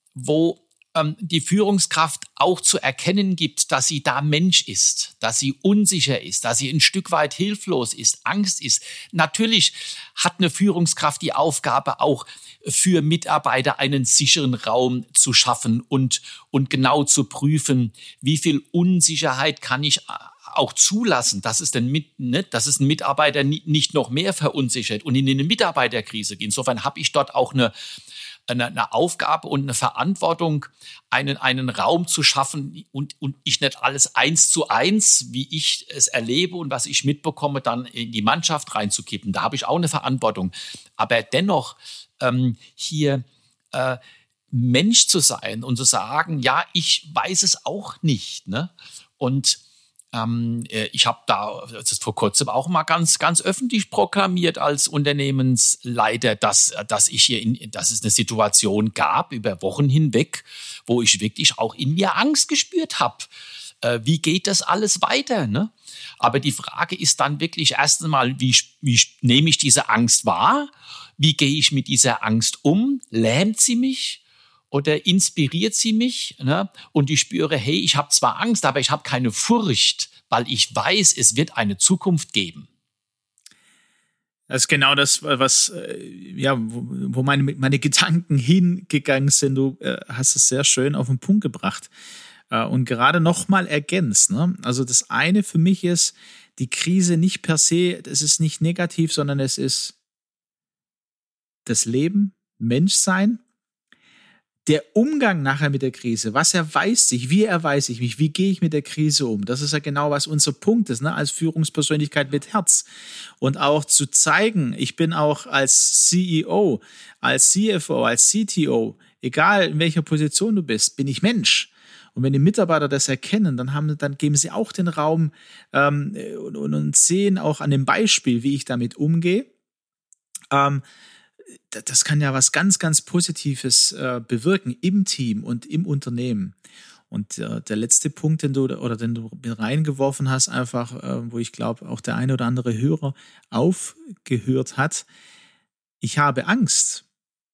wo ähm, die Führungskraft auch zu erkennen gibt, dass sie da Mensch ist, dass sie unsicher ist, dass sie ein Stück weit hilflos ist, Angst ist. Natürlich hat eine Führungskraft die Aufgabe, auch für Mitarbeiter einen sicheren Raum zu schaffen und, und genau zu prüfen, wie viel Unsicherheit kann ich auch zulassen, dass es, denn mit, ne, dass es einen Mitarbeiter nicht noch mehr verunsichert und in eine Mitarbeiterkrise geht. Insofern habe ich dort auch eine, eine, eine Aufgabe und eine Verantwortung, einen, einen Raum zu schaffen und, und ich nicht alles eins zu eins, wie ich es erlebe und was ich mitbekomme, dann in die Mannschaft reinzukippen. Da habe ich auch eine Verantwortung. Aber dennoch ähm, hier äh, Mensch zu sein und zu sagen, ja, ich weiß es auch nicht. Ne? Und ähm, ich habe da das ist vor kurzem auch mal ganz, ganz öffentlich proklamiert als Unternehmensleiter, dass, dass ich hier, in, dass es eine Situation gab über Wochen hinweg, wo ich wirklich auch in mir Angst gespürt habe. Äh, wie geht das alles weiter? Ne? Aber die Frage ist dann wirklich erst einmal, wie, wie nehme ich diese Angst wahr? Wie gehe ich mit dieser Angst um? Lähmt sie mich oder inspiriert sie mich? Ne? Und ich spüre, hey, ich habe zwar Angst, aber ich habe keine Furcht, weil ich weiß, es wird eine Zukunft geben. Das ist genau das, was ja, wo, wo meine, meine Gedanken hingegangen sind. Du äh, hast es sehr schön auf den Punkt gebracht äh, und gerade nochmal ergänzt. Ne? Also das eine für mich ist, die Krise nicht per se, es ist nicht negativ, sondern es ist das Leben, Menschsein, der Umgang nachher mit der Krise, was erweist sich, wie erweise ich mich, wie gehe ich mit der Krise um? Das ist ja genau, was unser Punkt ist, ne? Als Führungspersönlichkeit mit Herz. Und auch zu zeigen, ich bin auch als C E O, als C F O, als C T O, egal in welcher Position du bist, bin ich Mensch. Und wenn die Mitarbeiter das erkennen, dann, haben, dann geben sie auch den Raum ähm, und, und sehen auch an dem Beispiel, wie ich damit umgehe. Ähm, Das kann ja was ganz, ganz Positives äh, bewirken im Team und im Unternehmen. Und äh, der letzte Punkt, den du oder den du reingeworfen hast, einfach, äh, wo ich glaube, auch der eine oder andere Hörer aufgehört hat: Ich habe Angst,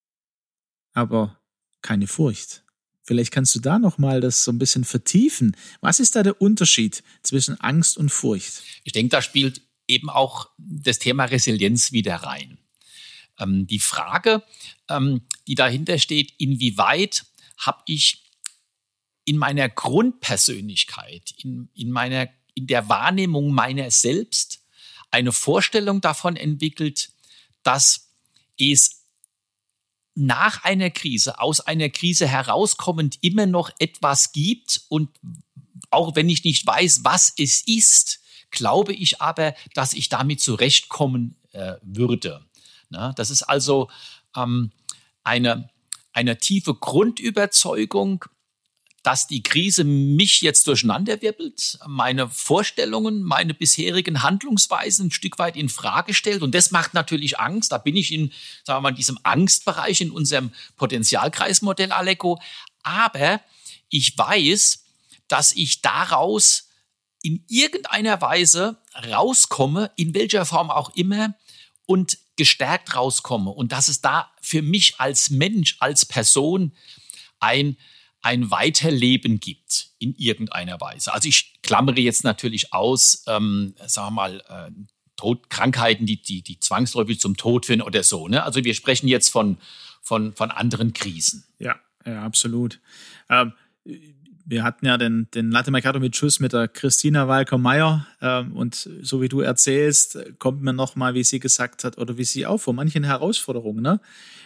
aber keine Furcht. Vielleicht kannst du da noch mal das so ein bisschen vertiefen. Was ist da der Unterschied zwischen Angst und Furcht? Ich denke, da spielt eben auch das Thema Resilienz wieder rein. Die Frage, die dahinter steht, inwieweit habe ich in meiner Grundpersönlichkeit, in, in, meiner, in der Wahrnehmung meiner selbst eine Vorstellung davon entwickelt, dass es nach einer Krise, aus einer Krise herauskommend immer noch etwas gibt und auch wenn ich nicht weiß, was es ist, glaube ich aber, dass ich damit zurechtkommen äh, würde. Na, das ist also ähm, eine, eine tiefe Grundüberzeugung, dass die Krise mich jetzt durcheinanderwirbelt, meine Vorstellungen, meine bisherigen Handlungsweisen ein Stück weit in Frage stellt. Und das macht natürlich Angst. Da bin ich in, sagen wir mal, in diesem Angstbereich in unserem Potenzialkreismodell Aleko. Aber ich weiß, dass ich daraus in irgendeiner Weise rauskomme, in welcher Form auch immer, und gestärkt rauskomme und dass es da für mich als Mensch, als Person ein, ein Weiterleben gibt in irgendeiner Weise. Also ich klammere jetzt natürlich aus, ähm, sagen wir mal, äh, Tod, Krankheiten, die, die, die zwangsläufig zum Tod führen oder so. Ne? Also wir sprechen jetzt von, von, von anderen Krisen. Ja, ja, absolut. Ähm, wir hatten ja den, den Latte Macchiato mit Schuss mit der Christina Walker-Meyer ähm, und so wie du erzählst, kommt mir nochmal, wie sie gesagt hat oder wie sie auch vor manchen Herausforderungen ne,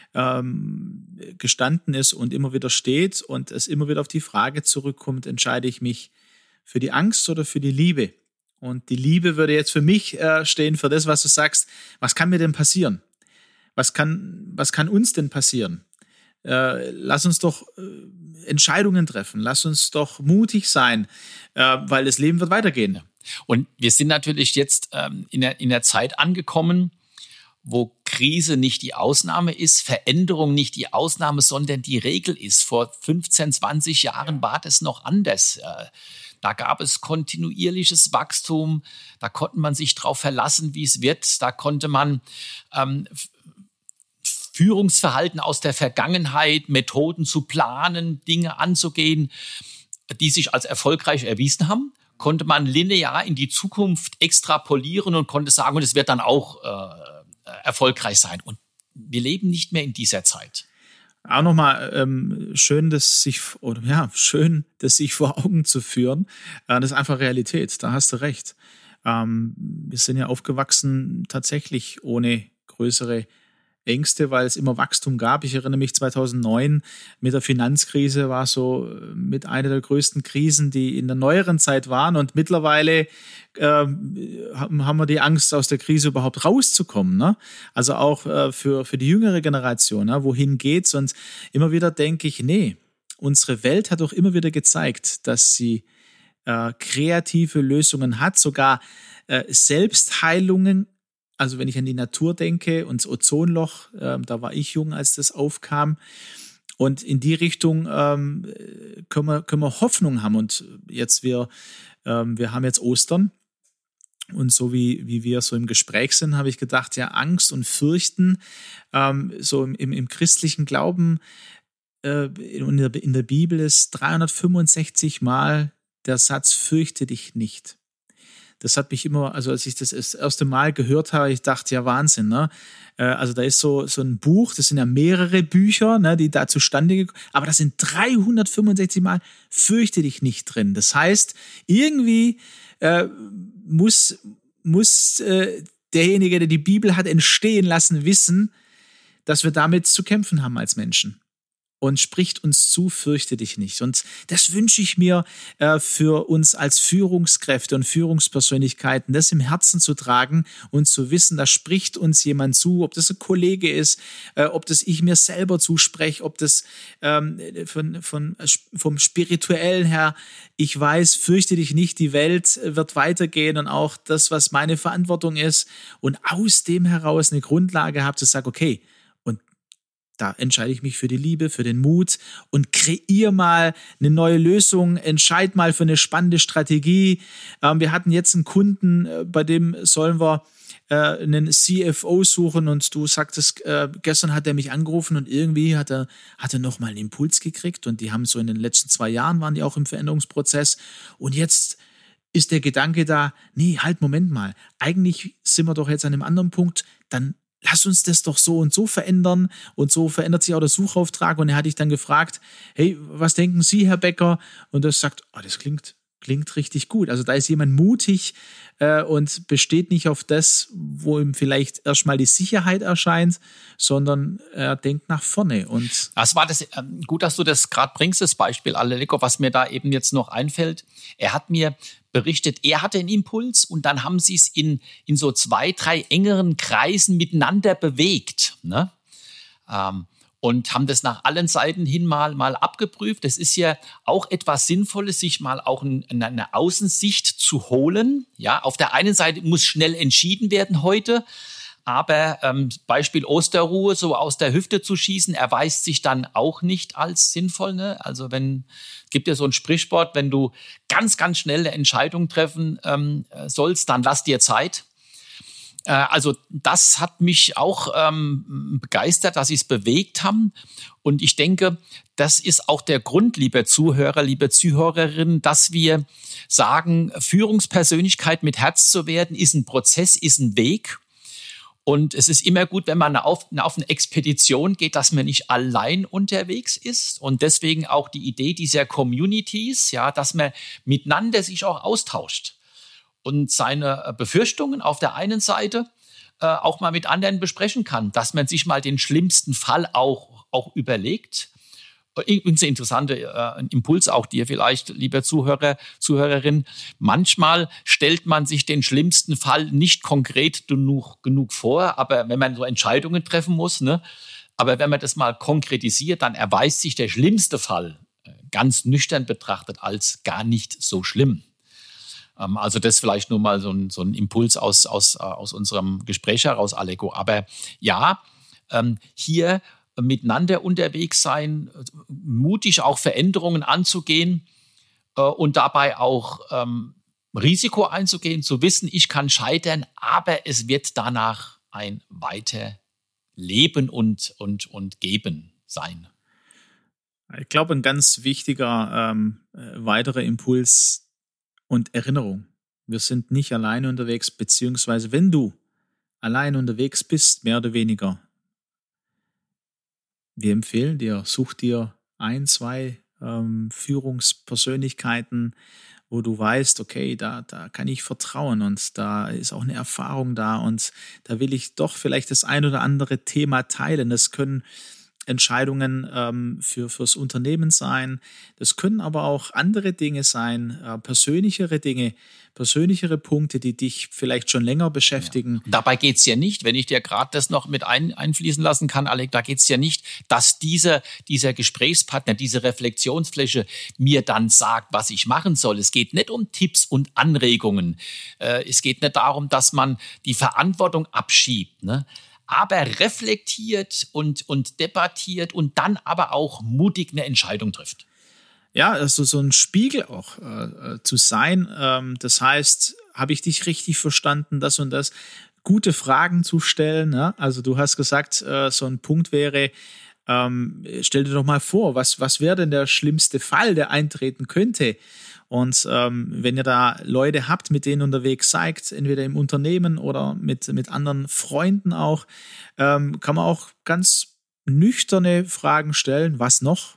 ähm, gestanden ist und immer wieder steht und es immer wieder auf die Frage zurückkommt, entscheide ich mich für die Angst oder für die Liebe? Und die Liebe würde jetzt für mich äh, stehen, für das, was du sagst, was kann mir denn passieren? Was kann, was kann uns denn passieren? Äh, lass uns doch äh, Entscheidungen treffen, lass uns doch mutig sein, äh, weil das Leben wird weitergehen. Und wir sind natürlich jetzt ähm, in, der, in der Zeit angekommen, wo Krise nicht die Ausnahme ist, Veränderung nicht die Ausnahme, sondern die Regel ist. Vor fünfzehn, zwanzig Jahren war das noch anders. Äh, da gab es kontinuierliches Wachstum, da konnte man sich drauf verlassen, wie es wird, da konnte man ähm, Führungsverhalten aus der Vergangenheit, Methoden zu planen, Dinge anzugehen, die sich als erfolgreich erwiesen haben, konnte man linear in die Zukunft extrapolieren und konnte sagen, und es wird dann auch äh, erfolgreich sein. Und wir leben nicht mehr in dieser Zeit. Auch nochmal ähm, schön, das sich oder ja schön, das sich vor Augen zu führen. Äh, das ist einfach Realität. Da hast du recht. Ähm, wir sind ja aufgewachsen tatsächlich ohne größere Ängste, weil es immer Wachstum gab. Ich erinnere mich zweitausendneun mit der Finanzkrise war so mit einer der größten Krisen, die in der neueren Zeit waren. Und mittlerweile äh, haben wir die Angst, aus der Krise überhaupt rauszukommen. Ne? Also auch äh, für, für die jüngere Generation. Ne? Wohin geht's? Und immer wieder denke ich, nee, unsere Welt hat auch immer wieder gezeigt, dass sie äh, kreative Lösungen hat, sogar äh, Selbstheilungen. Also wenn ich an die Natur denke und das Ozonloch, äh, da war ich jung, als das aufkam. Und in die Richtung ähm, können, wir, können wir Hoffnung haben. Und jetzt wir, ähm, wir haben jetzt Ostern. Und so wie, wie wir so im Gespräch sind, habe ich gedacht, ja, Angst und Fürchten, ähm, so im, im, im christlichen Glauben, äh, in, der, in der Bibel ist dreihundertfünfundsechzig Mal der Satz, fürchte dich nicht. Das hat mich immer, also als ich das das erste Mal gehört habe, ich dachte, ja Wahnsinn, ne? Also da ist so, so ein Buch, das sind ja mehrere Bücher, ne, die da zustande gekommen, aber da sind dreihundertfünfundsechzig Mal fürchte dich nicht drin. Das heißt, irgendwie äh, muss, muss äh, derjenige, der die Bibel hat entstehen lassen, wissen, dass wir damit zu kämpfen haben als Menschen. Und spricht uns zu, fürchte dich nicht. Und das wünsche ich mir äh, für uns als Führungskräfte und Führungspersönlichkeiten, das im Herzen zu tragen und zu wissen, da spricht uns jemand zu, ob das ein Kollege ist, äh, ob das ich mir selber zuspreche, ob das ähm, von, von, vom Spirituellen her, ich weiß, fürchte dich nicht, die Welt wird weitergehen und auch das, was meine Verantwortung ist. Und aus dem heraus eine Grundlage habe, zu sagen, okay, da entscheide ich mich für die Liebe, für den Mut und kreiere mal eine neue Lösung, entscheide mal für eine spannende Strategie. Ähm, wir hatten jetzt einen Kunden, äh, bei dem sollen wir äh, einen C F O suchen und du sagtest, äh, gestern hat er mich angerufen und irgendwie hat er, hat er nochmal einen Impuls gekriegt und die haben so in den letzten zwei Jahren waren die auch im Veränderungsprozess und jetzt ist der Gedanke da, nee, halt, Moment mal, eigentlich sind wir doch jetzt an einem anderen Punkt, dann lass uns das doch so und so verändern. Und so verändert sich auch der Suchauftrag. Und er hat dich dann gefragt, hey, was denken Sie, Herr Becker? Und er sagt, oh, das klingt, klingt richtig gut. Also da ist jemand mutig äh, und besteht nicht auf das, wo ihm vielleicht erstmal die Sicherheit erscheint, sondern er denkt nach vorne. Und das war das, ähm, gut, dass du das gerade bringst, das Beispiel, Aleko, was mir da eben jetzt noch einfällt. Er hat mir berichtet, er hatte einen Impuls und dann haben sie es in, in so zwei, drei engeren Kreisen miteinander bewegt, ne? Ähm, und haben das nach allen Seiten hin mal, mal abgeprüft. Das ist ja auch etwas Sinnvolles, sich mal auch ein, eine Außensicht zu holen. Ja, auf der einen Seite muss schnell entschieden werden heute, aber ähm, Beispiel Osterruhe, so aus der Hüfte zu schießen, erweist sich dann auch nicht als sinnvoll. Ne? Also wenn, gibt ja so ein Sprichwort, wenn du ganz, ganz schnell eine Entscheidung treffen ähm, sollst, dann lass dir Zeit. Äh, also das hat mich auch ähm, begeistert, dass sie es bewegt haben. Und ich denke, das ist auch der Grund, liebe Zuhörer, liebe Zuhörerinnen, dass wir sagen, Führungspersönlichkeit mit Herz zu werden, ist ein Prozess, ist ein Weg. Und es ist immer gut, wenn man auf, auf eine Expedition geht, dass man nicht allein unterwegs ist. Und deswegen auch die Idee dieser Communities, ja, dass man miteinander sich auch austauscht und seine Befürchtungen auf der einen Seite äh, auch mal mit anderen besprechen kann, dass man sich mal den schlimmsten Fall auch, auch überlegt. Übrigens ein interessanter äh, Impuls auch dir vielleicht, lieber Zuhörer, Zuhörerin. Manchmal stellt man sich den schlimmsten Fall nicht konkret genug, genug vor, aber wenn man so Entscheidungen treffen muss, ne, aber wenn man das mal konkretisiert, dann erweist sich der schlimmste Fall äh, ganz nüchtern betrachtet als gar nicht so schlimm. Ähm, also das vielleicht nur mal so ein, so ein Impuls aus, aus, äh, aus unserem Gespräch heraus, Aleko. Aber ja, ähm, hier miteinander unterwegs sein, mutig auch Veränderungen anzugehen äh, und dabei auch ähm, Risiko einzugehen, zu wissen, ich kann scheitern, aber es wird danach ein Weiterleben und, und, und Geben sein. Ich glaube, ein ganz wichtiger ähm, weiterer Impuls und Erinnerung. Wir sind nicht alleine unterwegs, beziehungsweise wenn du allein unterwegs bist, mehr oder weniger, wir empfehlen dir, such dir ein, zwei ähm, Führungspersönlichkeiten, wo du weißt, okay, da, da kann ich vertrauen und da ist auch eine Erfahrung da und da will ich doch vielleicht das ein oder andere Thema teilen. Das können Entscheidungen ähm, für fürs Unternehmen sein. Das können aber auch andere Dinge sein, äh, persönlichere Dinge, persönlichere Punkte, die dich vielleicht schon länger beschäftigen. Ja. Dabei geht es ja nicht, wenn ich dir gerade das noch mit ein, einfließen lassen kann, Alec, da geht es ja nicht, dass dieser, dieser Gesprächspartner, diese Reflexionsfläche mir dann sagt, was ich machen soll. Es geht nicht um Tipps und Anregungen. Äh, es geht nicht darum, dass man die Verantwortung abschiebt, ne? Aber reflektiert und, und debattiert und dann aber auch mutig eine Entscheidung trifft. Ja, also so ein Spiegel auch äh, zu sein. Ähm, das heißt, habe ich dich richtig verstanden, das und das? Gute Fragen zu stellen. Ja? Also du hast gesagt, äh, so ein Punkt wäre, ähm, stell dir doch mal vor, was, was wäre denn der schlimmste Fall, der eintreten könnte? Und ähm, wenn ihr da Leute habt, mit denen unterwegs seid, entweder im Unternehmen oder mit, mit anderen Freunden auch, ähm, kann man auch ganz nüchterne Fragen stellen. Was noch?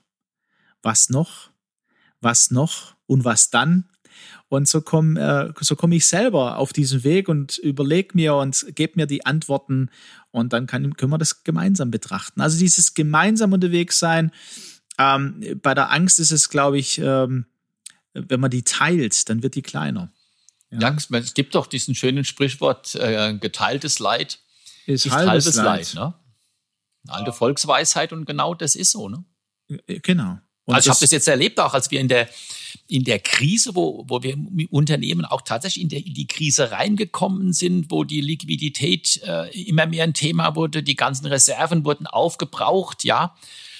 Was noch? Was noch? Und was dann? Und so komme äh, so komm ich selber auf diesen Weg und überlege mir und gebe mir die Antworten und dann kann, können wir das gemeinsam betrachten. Also dieses gemeinsam unterwegs sein, ähm, bei der Angst ist es, glaube ich, ähm, wenn man die teilt, dann wird die kleiner. Ja, ja, es gibt doch diesen schönen Sprichwort, äh, geteiltes Leid ist, ist halbes, halbes Leid. Leid. Ne? Eine alte Volksweisheit und genau das ist so. Ne? Genau. Und also ich habe das jetzt erlebt, auch als wir in der, in der Krise, wo, wo wir im Unternehmen auch tatsächlich in, der, in die Krise reingekommen sind, wo die Liquidität äh, immer mehr ein Thema wurde, die ganzen Reserven wurden aufgebraucht, ja.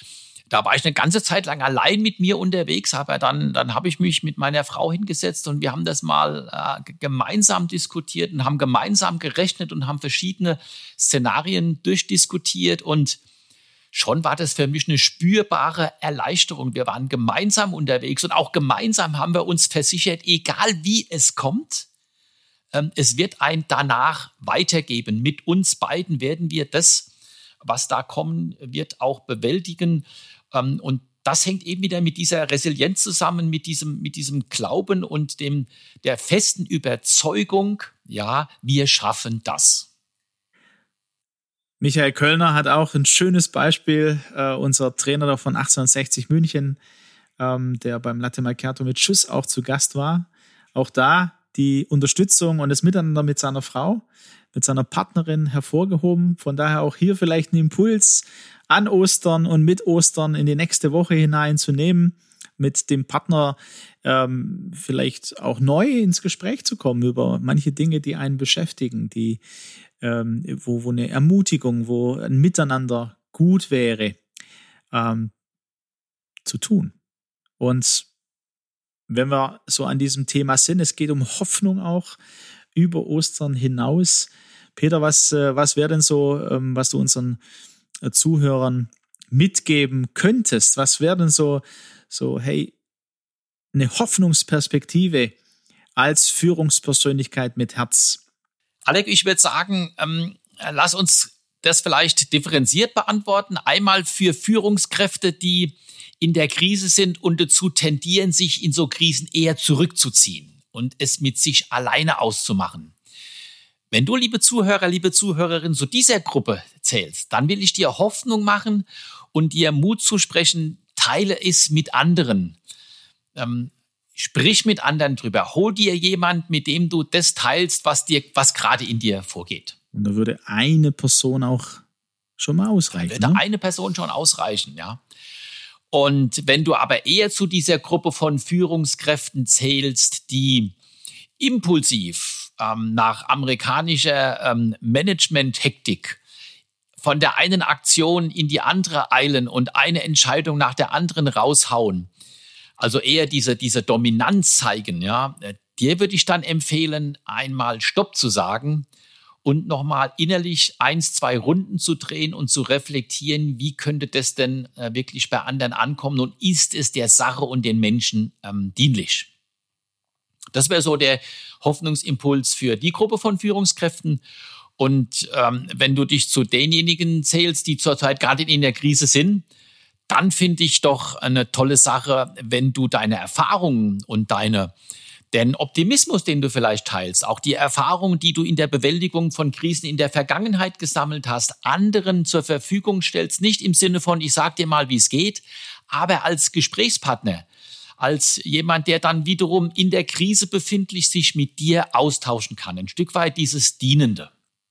Da war ich eine ganze Zeit lang allein mit mir unterwegs, aber dann, dann habe ich mich mit meiner Frau hingesetzt und wir haben das mal äh, gemeinsam diskutiert und haben gemeinsam gerechnet und haben verschiedene Szenarien durchdiskutiert und schon war das für mich eine spürbare Erleichterung. Wir waren gemeinsam unterwegs und auch gemeinsam haben wir uns versichert, egal wie es kommt, ähm, es wird ein danach weitergeben. Mit uns beiden werden wir das, was da kommen wird, auch bewältigen. Ähm, und das hängt eben wieder mit dieser Resilienz zusammen, mit diesem, mit diesem Glauben und dem, der festen Überzeugung, ja, wir schaffen das. Michael Köllner hat auch ein schönes Beispiel, äh, unser Trainer von achtzehnhundertsechzig München, ähm, der beim Latte Macchiato mit Schuss auch zu Gast war. Auch da die Unterstützung und das Miteinander mit seiner Frau, mit seiner Partnerin hervorgehoben. Von daher auch hier vielleicht ein Impuls an Ostern und mit Ostern in die nächste Woche hineinzunehmen, mit dem Partner ähm, vielleicht auch neu ins Gespräch zu kommen über manche Dinge, die einen beschäftigen, die ähm, wo, wo eine Ermutigung, wo ein Miteinander gut wäre, ähm, zu tun. Und wenn wir so an diesem Thema sind, es geht um Hoffnung auch über Ostern hinaus. Peter, was, was wäre denn so, was du unseren Zuhörern mitgeben könntest? Was wäre denn so, so, hey, eine Hoffnungsperspektive als Führungspersönlichkeit mit Herz? Alec, ich würde sagen, ähm, lass uns das vielleicht differenziert beantworten. Einmal für Führungskräfte, die in der Krise sind und dazu tendieren, sich in so Krisen eher zurückzuziehen und es mit sich alleine auszumachen. Wenn du, liebe Zuhörer, liebe Zuhörerin, zu dieser Gruppe zählst, dann will ich dir Hoffnung machen und dir Mut zusprechen, teile es mit anderen. Ähm, sprich mit anderen drüber. Hol dir jemand, mit dem du das teilst, was dir, was gerade in dir vorgeht. Und da würde eine Person auch schon mal ausreichen. Da würde ne? eine Person schon ausreichen, ja. Und wenn du aber eher zu dieser Gruppe von Führungskräften zählst, die impulsiv ähm, nach amerikanischer ähm, Management-Hektik von der einen Aktion in die andere eilen und eine Entscheidung nach der anderen raushauen, also eher diese, diese Dominanz zeigen, ja, dir würde ich dann empfehlen, einmal Stopp zu sagen und nochmal innerlich eins, zwei Runden zu drehen und zu reflektieren, wie könnte das denn äh, wirklich bei anderen ankommen und ist es der Sache und den Menschen ähm, dienlich? Das wäre so der Hoffnungsimpuls für die Gruppe von Führungskräften. Und ähm, wenn du dich zu denjenigen zählst, die zurzeit gerade in der Krise sind, dann finde ich doch eine tolle Sache, wenn du deine Erfahrungen und deine den Optimismus, den du vielleicht teilst, auch die Erfahrungen, die du in der Bewältigung von Krisen in der Vergangenheit gesammelt hast, anderen zur Verfügung stellst, nicht im Sinne von, ich sag dir mal, wie es geht, aber als Gesprächspartner, als jemand, der dann wiederum in der Krise befindlich sich mit dir austauschen kann. Ein Stück weit dieses Dienende.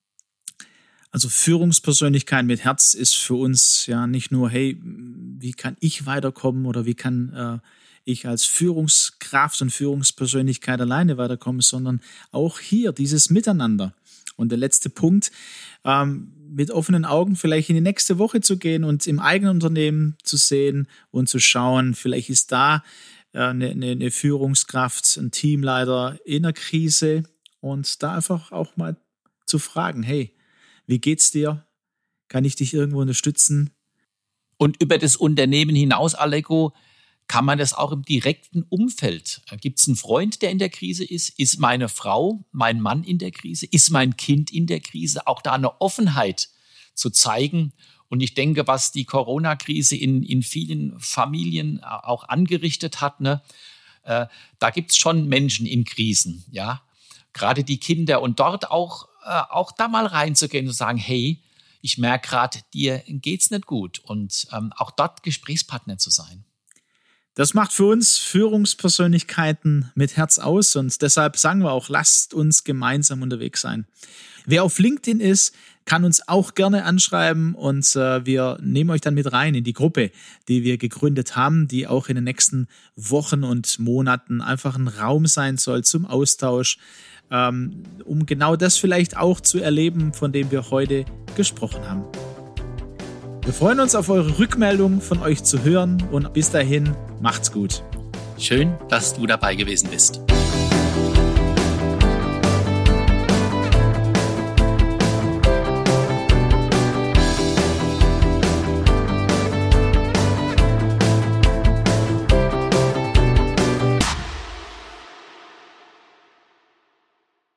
Also Führungspersönlichkeit mit Herz ist für uns ja nicht nur, hey, wie kann ich weiterkommen oder wie kann äh, ich als Führungskraft und Führungspersönlichkeit alleine weiterkomme, sondern auch hier dieses Miteinander. Und der letzte Punkt, ähm, mit offenen Augen vielleicht in die nächste Woche zu gehen und im eigenen Unternehmen zu sehen und zu schauen, vielleicht ist da äh, eine, eine Führungskraft, ein Teamleiter in einer Krise und da einfach auch mal zu fragen, hey, wie geht's dir? Kann ich dich irgendwo unterstützen? Und über das Unternehmen hinaus, Aleko, kann man das auch im direkten Umfeld? Gibt es einen Freund, der in der Krise ist? Ist meine Frau, mein Mann in der Krise? Ist mein Kind in der Krise? Auch da eine Offenheit zu zeigen. Und ich denke, was die Corona-Krise in, in vielen Familien auch angerichtet hat, ne, äh, da gibt es schon Menschen in Krisen, ja, gerade die Kinder. Und dort auch, äh, auch da mal reinzugehen und zu sagen, hey, ich merke gerade, dir geht's nicht gut. Und ähm, auch dort Gesprächspartner zu sein. Das macht für uns Führungspersönlichkeiten mit Herz aus und deshalb sagen wir auch, lasst uns gemeinsam unterwegs sein. Wer auf LinkedIn ist, kann uns auch gerne anschreiben und äh, wir nehmen euch dann mit rein in die Gruppe, die wir gegründet haben, die auch in den nächsten Wochen und Monaten einfach ein Raum sein soll zum Austausch, ähm, um genau das vielleicht auch zu erleben, von dem wir heute gesprochen haben. Wir freuen uns auf eure Rückmeldung von euch zu hören und bis dahin macht's gut. Schön, dass du dabei gewesen bist.